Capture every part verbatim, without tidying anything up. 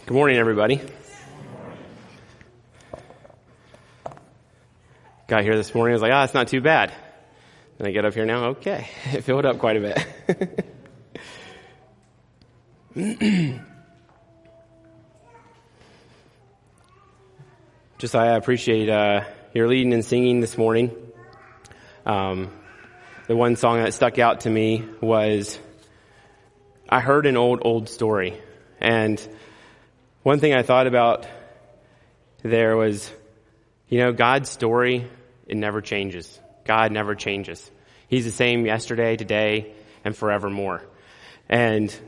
Good morning, everybody. Got here this morning, I was like, ah, oh, it's not too bad. And I get up here now, okay, it filled up quite a bit. Just I appreciate uh, your leading and singing this morning. Um, the one song that stuck out to me was, I heard an old, old story. And one thing I thought about there was, you know, God's story, it never changes. God never changes. He's the same yesterday, today, and forevermore. And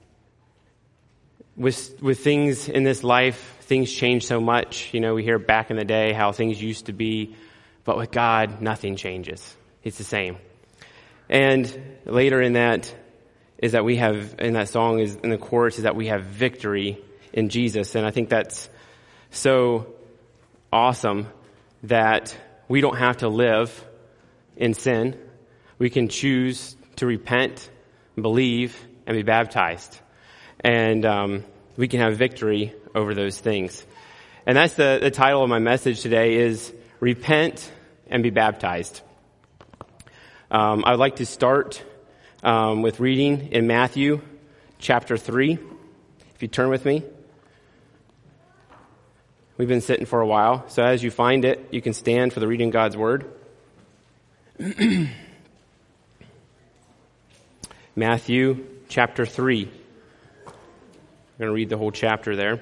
with with things in this life, things change so much. You know, we hear back in the day how things used to be, but with God, nothing changes. It's the same. And later in that is that we have, in that song, is in the chorus, is that we have victory in Jesus. And I think that's so awesome that we don't have to live in sin. We can choose to repent, believe, and be baptized. And um, we can have victory over those things. And that's the, the title of my message today is Repent and Be Baptized. Um, I would like to start um, with reading in Matthew chapter three. If you turn with me. We've been sitting for a while, so as you find it, you can stand for the reading of God's Word. Matthew chapter three. I'm going to read the whole chapter there.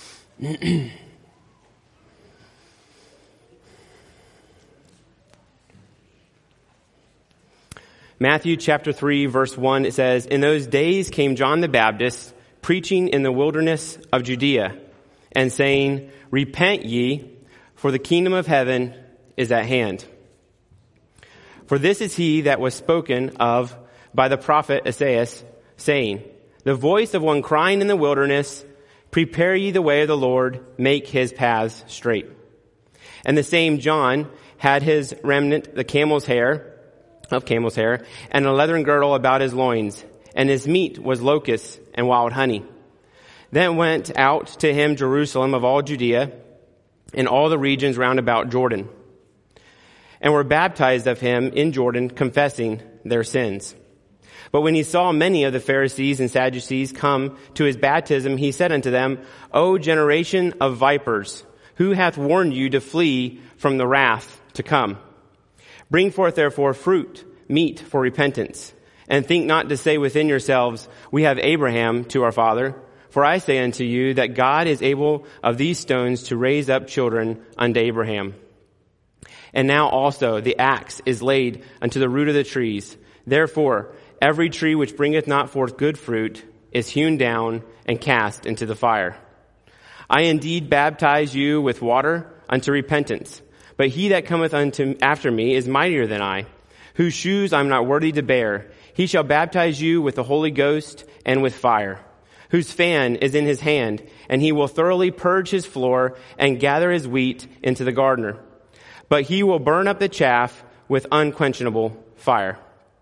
Matthew chapter three, verse one, it says, "In those days came John the Baptist, preaching in the wilderness of Judea, and saying, Repent ye, for the kingdom of heaven is at hand. For this is he that was spoken of by the prophet Esaias, saying, The voice of one crying in the wilderness, Prepare ye the way of the Lord, make his paths straight. And the same John had his remnant, the camel's hair, of camel's hair, and a leathern girdle about his loins, and his meat was locusts and wild honey. Then went out to him Jerusalem of all Judea, and all the regions round about Jordan, and were baptized of him in Jordan, confessing their sins. But when he saw many of the Pharisees and Sadducees come to his baptism, he said unto them, O generation of vipers, who hath warned you to flee from the wrath to come? Bring forth therefore fruit, meet for repentance, and think not to say within yourselves, We have Abraham to our father. For I say unto you that God is able of these stones to raise up children unto Abraham. And now also the axe is laid unto the root of the trees. Therefore, every tree which bringeth not forth good fruit is hewn down and cast into the fire. I indeed baptize you with water unto repentance. But he that cometh unto after me is mightier than I, whose shoes I am not worthy to bear. He shall baptize you with the Holy Ghost and with fire, whose fan is in his hand, and he will thoroughly purge his floor and gather his wheat into the garner. But he will burn up the chaff with unquenchable fire.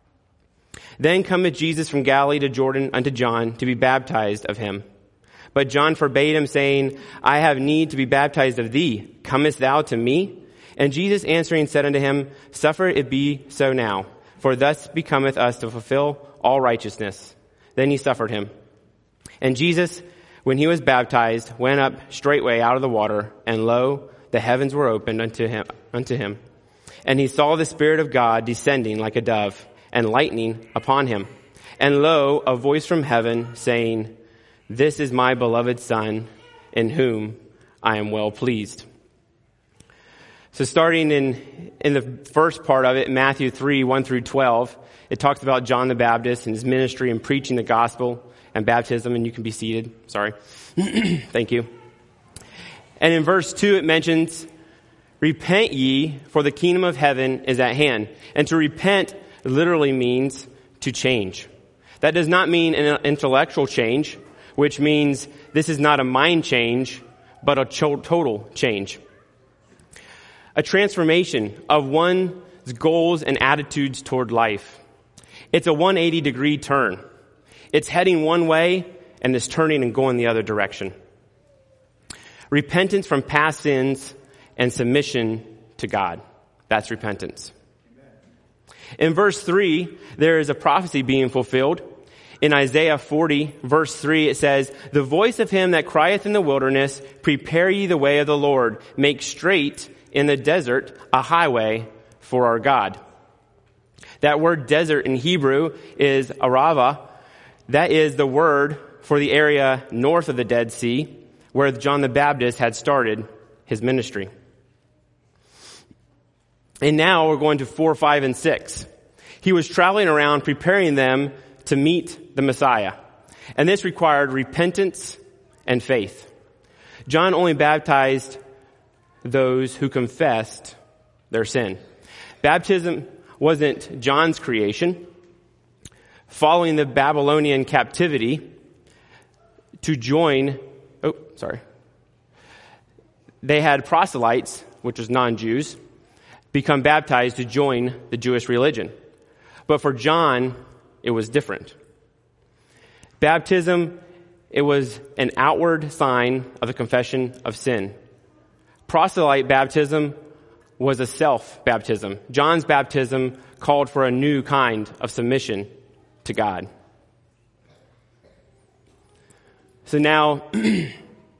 Then cometh Jesus from Galilee to Jordan unto John to be baptized of him. But John forbade him, saying, I have need to be baptized of thee. Comest thou to me? And Jesus answering said unto him, Suffer it be so now, for thus becometh us to fulfill all righteousness. Then he suffered him. And Jesus, when he was baptized, went up straightway out of the water, and lo, the heavens were opened unto him, unto him. And he saw the Spirit of God descending like a dove, and lightning upon him. And lo, a voice from heaven saying, This is my beloved Son, in whom I am well pleased. So starting in, in the first part of it, Matthew three, one through twelve, it talks about John the Baptist and his ministry and preaching the gospel and baptism, and you can be seated. Sorry. Thank you. And in verse two, it mentions, Repent ye, for the kingdom of heaven is at hand. And to repent literally means to change. That does not mean an intellectual change, which means this is not a mind change, but a total change. A transformation of one's goals and attitudes toward life. It's a one hundred eighty degree turn. It's heading one way and it's turning and going the other direction. Repentance from past sins and submission to God. That's repentance. In verse three, there is a prophecy being fulfilled. In Isaiah forty, verse three, it says, "The voice of him that crieth in the wilderness, prepare ye the way of the Lord, make straight in the desert a highway for our God." That word desert in Hebrew is Arava. That is the word for the area north of the Dead Sea, where John the Baptist had started his ministry. And now we're going to four, five, and six. He was traveling around preparing them to meet the Messiah. And this required repentance and faith. John only baptized those who confessed their sin. Baptism wasn't John's creation. Following the Babylonian captivity to join, oh, sorry. They had proselytes, which was non-Jews, become baptized to join the Jewish religion. But for John, it was different. Baptism, it was an outward sign of the confession of sin. Proselyte baptism was a self-baptism. John's baptism called for a new kind of submission to God. So now, in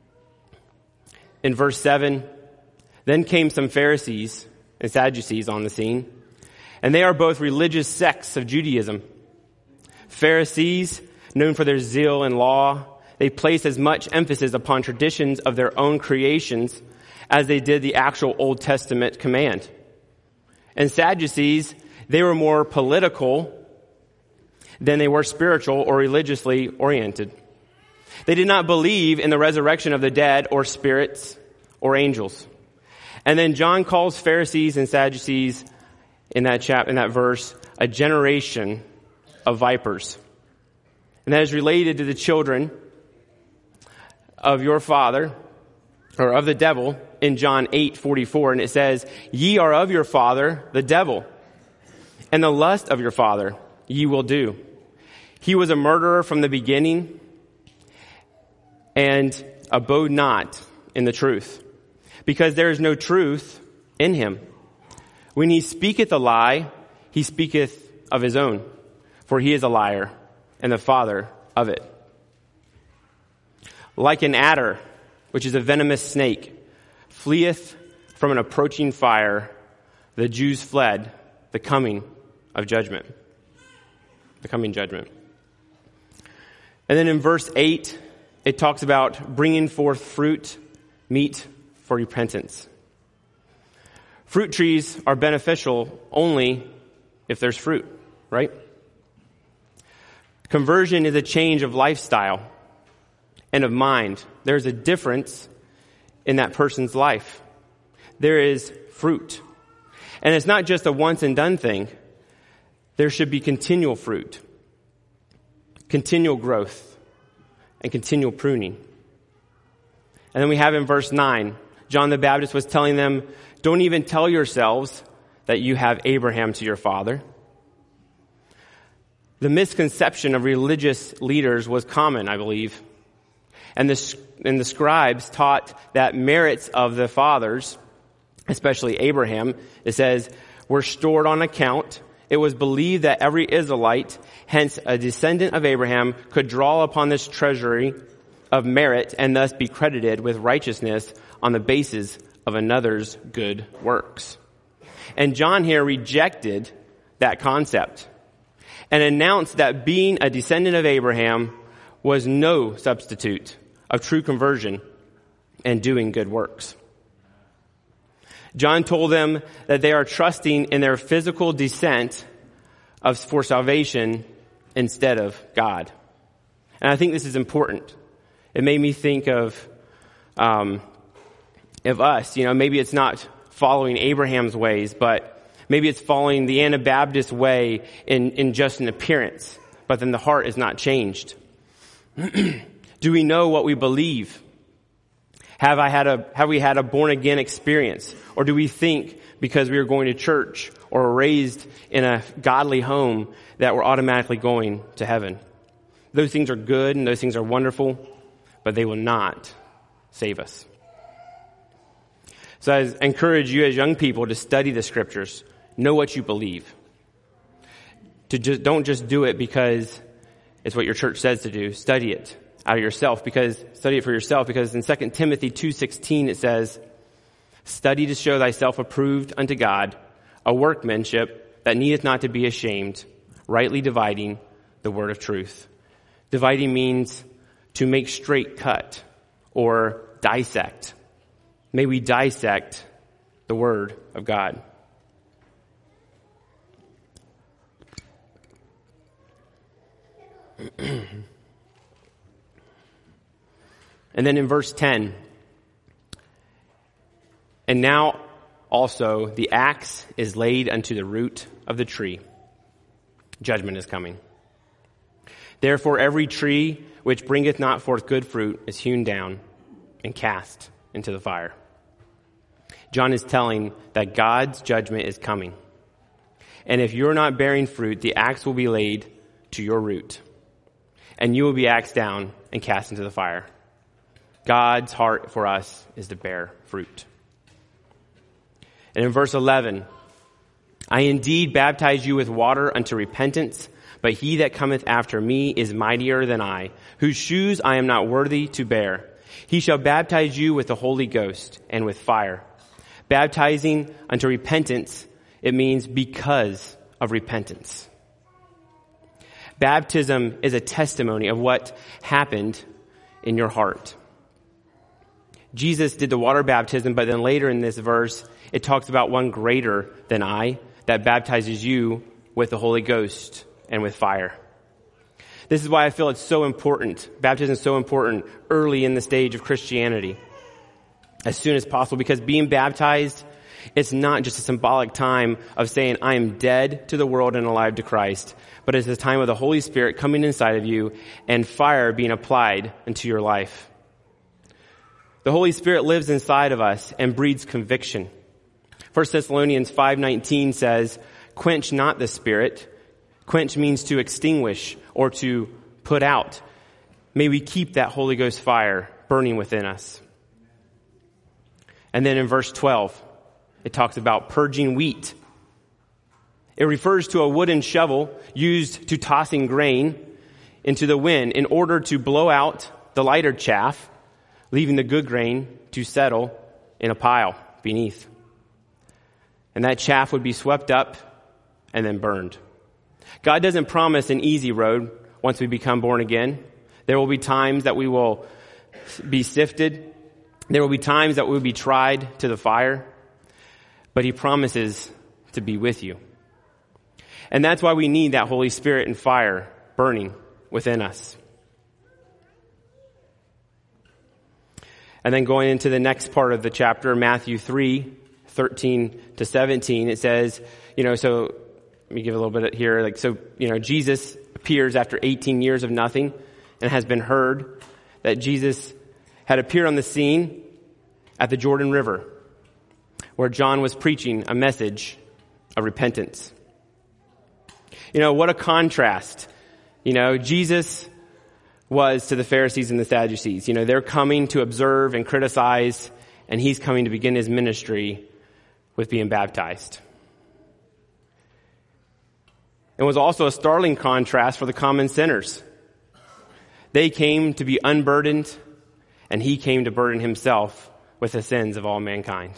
verse seven, then came some Pharisees and Sadducees on the scene, and they are both religious sects of Judaism. Pharisees, known for their zeal in law, they placed as much emphasis upon traditions of their own creations as they did the actual Old Testament command. And Sadducees, they were more political than they were spiritual or religiously oriented. They did not believe in the resurrection of the dead or spirits or angels. And then John calls Pharisees and Sadducees in that chap in that verse a generation of vipers. And that is related to the children of your father, or of the devil, in John eight forty-four. And it says, "Ye are of your father, the devil, and the lust of your father ye will do. He was a murderer from the beginning, and abode not in the truth, because there is no truth in him. When he speaketh a lie, he speaketh of his own, for he is a liar and the father of it." Like an adder, which is a venomous snake, fleeth from an approaching fire, the Jews fled the coming of judgment. The coming judgment. And then in verse eight, it talks about bringing forth fruit, meet for repentance. Fruit trees are beneficial only if there's fruit, right? Conversion is a change of lifestyle and of mind. There's a difference in that person's life. There is fruit. And it's not just a once and done thing. There should be continual fruit, continual growth, and continual pruning. And then we have in verse nine, John the Baptist was telling them, don't even tell yourselves that you have Abraham to your father. The misconception of religious leaders was common, I believe. And the, and the scribes taught that merits of the fathers, especially Abraham, it says, were stored on account. It was believed that every Israelite, hence a descendant of Abraham, could draw upon this treasury of merit and thus be credited with righteousness on the basis of another's good works. And John here rejected that concept and announced that being a descendant of Abraham was no substitute of true conversion and doing good works. John told them that they are trusting in their physical descent of, for salvation instead of God. And I think this is important. It made me think of, um, of us. You know, maybe it's not following Abraham's ways, but maybe it's following the Anabaptist way in, in just an appearance, but then the heart is not changed. Do we know what we believe? Have I had a, have we had a born again experience? Or do we think because we are going to church or raised in a godly home that we're automatically going to heaven? Those things are good and those things are wonderful, but they will not save us. So I encourage you as young people to study the scriptures. Know what you believe. To just, don't just do it because it's what your church says to do. Study it out of yourself, because study it for yourself, because in Second Timothy two sixteen it says, "Study to show thyself approved unto God, a workmanship that needeth not to be ashamed, rightly dividing the word of truth." Dividing means to make straight cut or dissect. May we dissect the word of God. And then in verse ten, "And now also the axe is laid unto the root of the tree. Judgment is coming. Therefore every tree which bringeth not forth good fruit is hewn down and cast into the fire." John is telling that God's judgment is coming. And if you're not bearing fruit, the axe will be laid to your root, and you will be axed down and cast into the fire. God's heart for us is to bear fruit. And in verse eleven, "I indeed baptize you with water unto repentance, but he that cometh after me is mightier than I, whose shoes I am not worthy to bear. He shall baptize you with the Holy Ghost and with fire." Baptizing unto repentance, it means because of repentance. Baptism is a testimony of what happened in your heart. Jesus did the water baptism, but then later in this verse, it talks about one greater than I that baptizes you with the Holy Ghost and with fire. This is why I feel it's so important. Baptism is so important early in the stage of Christianity, as soon as possible, because being baptized, it's not just a symbolic time of saying, I am dead to the world and alive to Christ, but it's a time of the Holy Spirit coming inside of you and fire being applied into your life. The Holy Spirit lives inside of us and breeds conviction. First Thessalonians five nineteen says, "Quench not the Spirit." Quench means to extinguish or to put out. May we keep that Holy Ghost fire burning within us. And then in verse twelve, it talks about purging wheat. It refers to a wooden shovel used to tossing grain into the wind in order to blow out the lighter chaff, leaving the good grain to settle in a pile beneath. And that chaff would be swept up and then burned. God doesn't promise an easy road once we become born again. There will be times that we will be sifted. There will be times that we will be tried to the fire. But he promises to be with you. And that's why we need that Holy Spirit and fire burning within us. And then going into the next part of the chapter, Matthew three, thirteen to seventeen, it says, you know, so let me give a little bit here. Like, so, you know, Jesus appears after eighteen years of nothing, and has been heard that Jesus had appeared on the scene at the Jordan River, where John was preaching a message of repentance. You know, what a contrast. You know, Jesus was to the Pharisees and the Sadducees. You know, they're coming to observe and criticize, and he's coming to begin his ministry with being baptized. It was also a startling contrast for the common sinners. They came to be unburdened, and he came to burden himself with the sins of all mankind.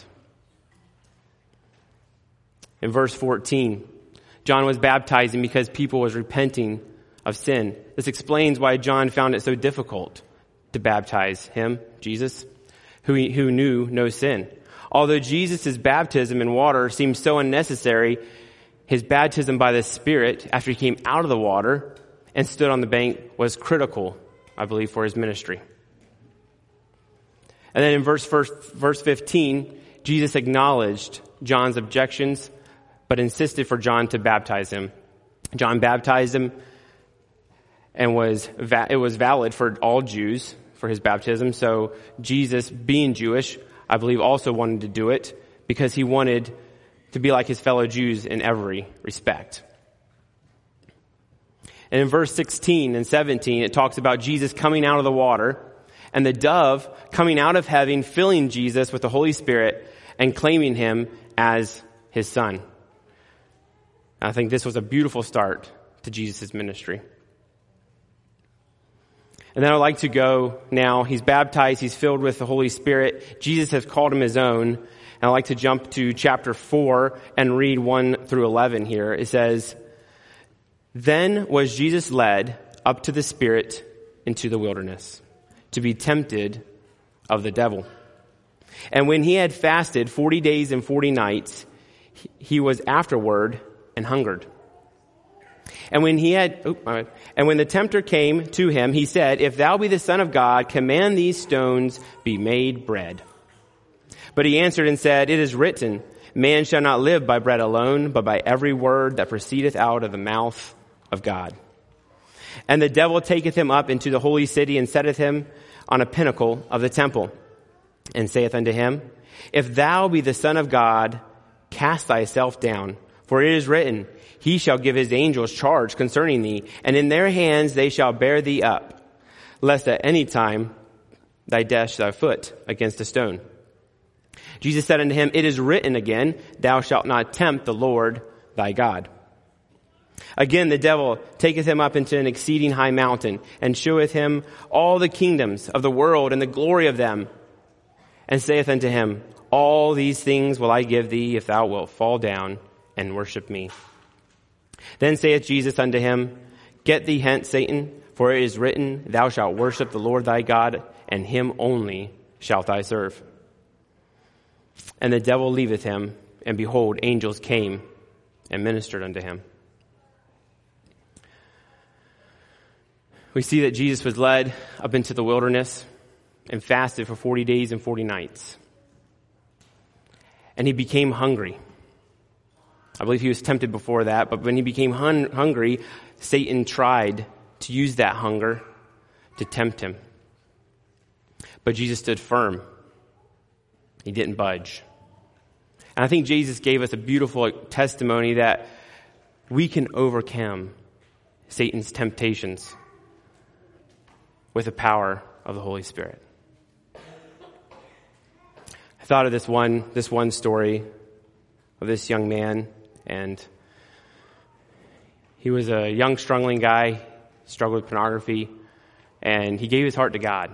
In verse fourteen, John was baptizing because people was repenting of sin. This explains why John found it so difficult to baptize him, Jesus, who, he, who knew no sin. Although Jesus' baptism in water seemed so unnecessary, his baptism by the Spirit after he came out of the water and stood on the bank was critical, I believe, for his ministry. And then in verse, verse, verse fifteen, Jesus acknowledged John's objections, but insisted for John to baptize him. John baptized him, and was va- it was valid for all Jews for his baptism. So Jesus, being Jewish, I believe also wanted to do it because he wanted to be like his fellow Jews in every respect. And in verse sixteen and seventeen, it talks about Jesus coming out of the water and the dove coming out of heaven, filling Jesus with the Holy Spirit and claiming him as his son. I think this was a beautiful start to Jesus' ministry. And then I'd like to go now. He's baptized. He's filled with the Holy Spirit. Jesus has called him his own. And I'd like to jump to chapter four and read one through eleven here. It says, "Then was Jesus led up to the Spirit into the wilderness to be tempted of the devil. And when he had fasted forty days and forty nights, he was afterward and hungered. And when he had, oh, all right. And when the tempter came to him, he said, 'If thou be the Son of God, command these stones be made bread.' But he answered and said, 'It is written, man shall not live by bread alone, but by every word that proceedeth out of the mouth of God. And the devil taketh him up into the holy city and setteth him on a pinnacle of the temple, and saith unto him, If thou be the Son of God, cast thyself down. For it is written, He shall give his angels charge concerning thee, and in their hands they shall bear thee up, lest at any time thou dash thy foot against a stone. Jesus said unto him, It is written again, Thou shalt not tempt the Lord thy God. Again, the devil taketh him up into an exceeding high mountain, and sheweth him all the kingdoms of the world and the glory of them, and saith unto him, All these things will I give thee, if thou wilt fall down and worship me. Then saith Jesus unto him, Get thee hence, Satan, for it is written, Thou shalt worship the Lord thy God, and him only shalt thou serve. And the devil leaveth him, and behold, angels came and ministered unto him." We see that Jesus was led up into the wilderness and fasted for forty days and forty nights. And he became hungry. I believe he was tempted before that, but when he became hun- hungry, Satan tried to use that hunger to tempt him. But Jesus stood firm. He didn't budge. And I think Jesus gave us a beautiful testimony that we can overcome Satan's temptations with the power of the Holy Spirit. I thought of this one, this one story of this young man, and he was a young, struggling guy, struggled with pornography, and he gave his heart to God.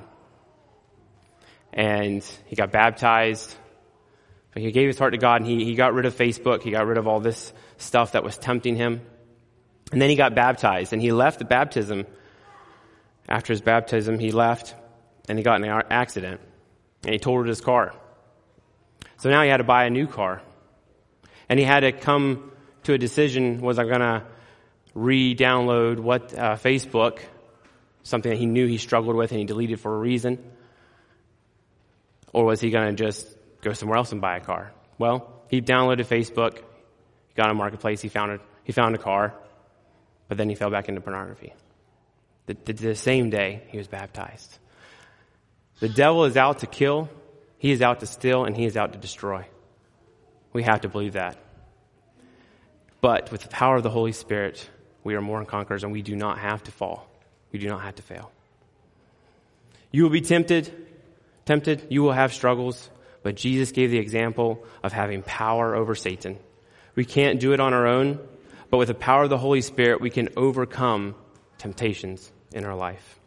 And he got baptized. But he gave his heart to God, and he, he got rid of Facebook. He got rid of all this stuff that was tempting him. And then he got baptized, and he left the baptism. After his baptism, he left, and he got in an accident, and he totaled his car. So now he had to buy a new car. And he had to come to a decision, was I going to re-download what uh, Facebook, something that he knew he struggled with and he deleted for a reason, or was he going to just go somewhere else and buy a car? Well, he downloaded Facebook, he got on a marketplace, he found a, he found a car, but then he fell back into pornography. The, the, the same day he was baptized. The devil is out to kill, he is out to steal, and he is out to destroy. We have to believe that. But with the power of the Holy Spirit, we are more than conquerors, and we do not have to fall. We do not have to fail. You will be tempted, tempted, you will have struggles, but Jesus gave the example of having power over Satan. We can't do it on our own, but with the power of the Holy Spirit, we can overcome temptations in our life.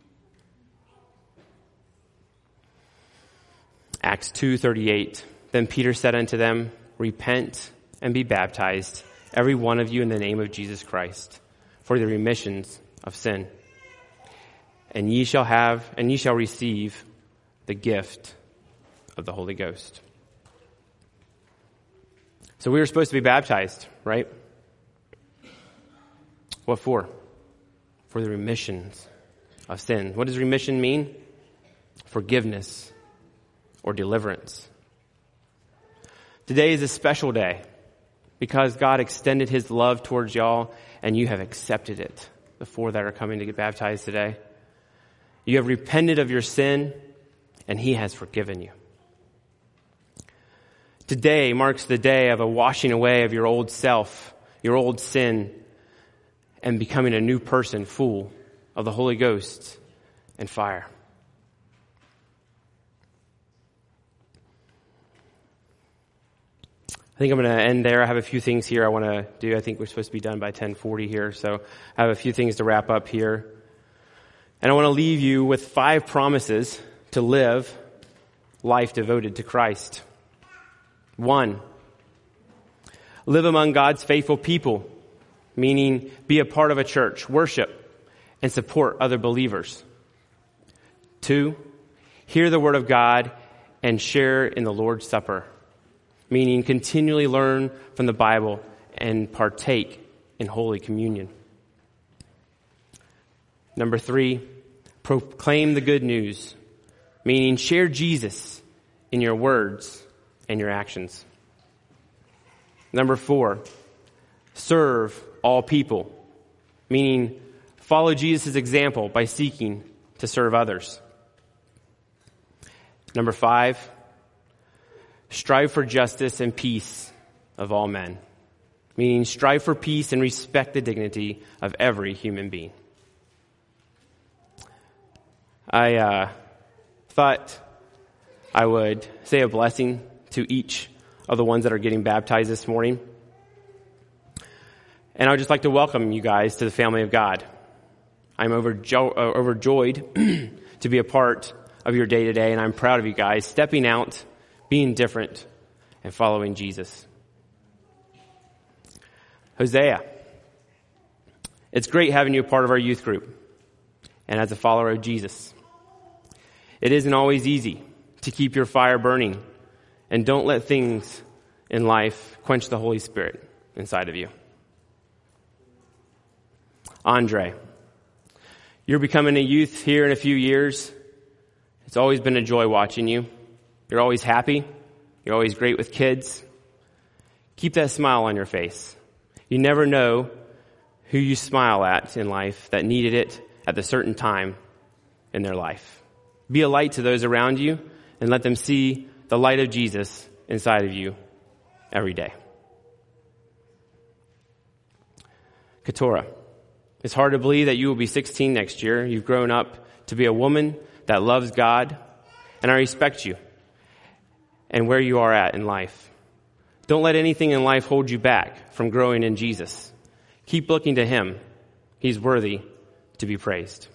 Acts two thirty-eight. Then Peter said unto them, Repent and be baptized, every one of you, in the name of Jesus Christ, for the remissions of sin. And ye shall have, and ye shall receive the gift of the Holy Ghost. So we were supposed to be baptized, right? What for? For the remissions of sin. What does remission mean? Forgiveness or deliverance. Today is a special day because God extended his love towards y'all, and you have accepted it. The four that are coming to get baptized today. You have repented of your sin, and he has forgiven you. Today marks the day of a washing away of your old self, your old sin, and becoming a new person full of the Holy Ghost and fire. I think I'm going to end there. I have a few things here I want to do. I think we're supposed to be done by ten forty here, so I have a few things to wrap up here. And I want to leave you with five promises to live life devoted to Christ. One, live among God's faithful people, meaning be a part of a church, worship, and support other believers. Two, hear the word of God and share in the Lord's Supper, meaning continually learn from the Bible and partake in Holy Communion. Number three, proclaim the good news, meaning share Jesus in your words and your actions. Number four, serve all people, meaning follow Jesus' example by seeking to serve others. Number five, strive for justice and peace of all men, meaning strive for peace and respect the dignity of every human being. I uh, thought I would say a blessing to each of the ones that are getting baptized this morning. And I would just like to welcome you guys to the family of God. I'm overjo- uh, overjoyed to be a part of your day today, and I'm proud of you guys stepping out, being different, and following Jesus. Hosea, it's great having you a part of our youth group and as a follower of Jesus. It isn't always easy to keep your fire burning, and don't let things in life quench the Holy Spirit inside of you. Andre, you're becoming a youth here in a few years. It's always been a joy watching you. You're always happy. You're always great with kids. Keep that smile on your face. You never know who you smile at in life that needed it at a certain time in their life. Be a light to those around you and let them see the light of Jesus inside of you every day. Keturah, it's hard to believe that you will be sixteen next year. You've grown up to be a woman that loves God, and I respect you and where you are at in life. Don't let anything in life hold you back from growing in Jesus. Keep looking to Him. He's worthy to be praised.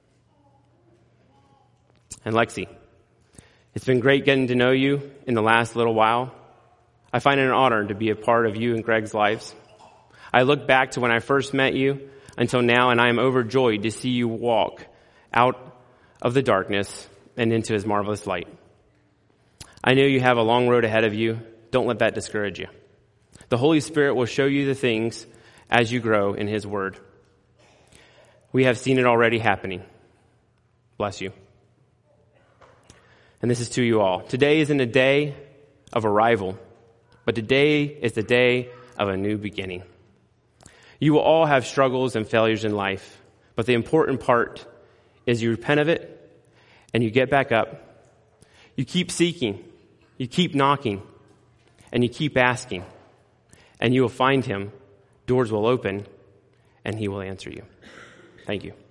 And Lexi, it's been great getting to know you in the last little while. I find it an honor to be a part of you and Greg's lives. I look back to when I first met you until now, and I am overjoyed to see you walk out of the darkness and into His marvelous light. I know you have a long road ahead of you. Don't let that discourage you. The Holy Spirit will show you the things as you grow in His Word. We have seen it already happening. Bless you. And this is to you all. Today isn't a day of arrival, but today is the day of a new beginning. You will all have struggles and failures in life, but the important part is you repent of it and you get back up. You keep seeking, you keep knocking, and you keep asking, and you will find Him. Doors will open, and He will answer you. Thank you.